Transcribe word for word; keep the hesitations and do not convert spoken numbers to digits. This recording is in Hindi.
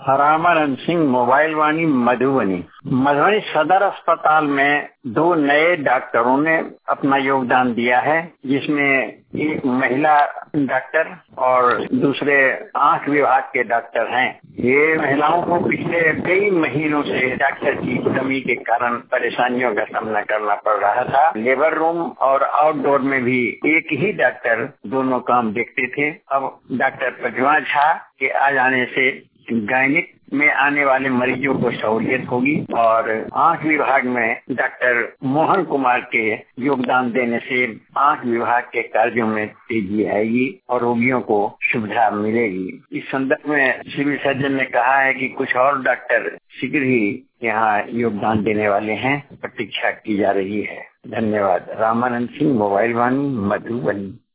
रामानंद सिंह, मोबाइल वाणी, मधुबनी। मधुबनी सदर अस्पताल में दो नए डॉक्टरों ने अपना योगदान दिया है, जिसमें एक महिला डॉक्टर और दूसरे आंख विभाग के डॉक्टर हैं। ये महिलाओं को पिछले कई महीनों से डॉक्टर की कमी के कारण परेशानियों का सामना करना पड़ रहा था। लेबर रूम और आउटडोर में भी एक ही डॉक्टर दोनों काम देखते थे। अब डॉक्टर प्रतिमा झा के आ जाने से गायनिक में आने वाले मरीजों को सहूलियत होगी और आंख विभाग में डॉक्टर मोहन कुमार के योगदान देने से आंख विभाग के कार्यों में तेजी आएगी और रोगियों को सुविधा मिलेगी। इस संदर्भ में सिविल सर्जन ने कहा है कि कुछ और डॉक्टर शीघ्र ही यहाँ योगदान देने वाले हैं, प्रतीक्षा की जा रही है। धन्यवाद। रामानंद सिंह, मोबाइल वाणी, मधुबनी।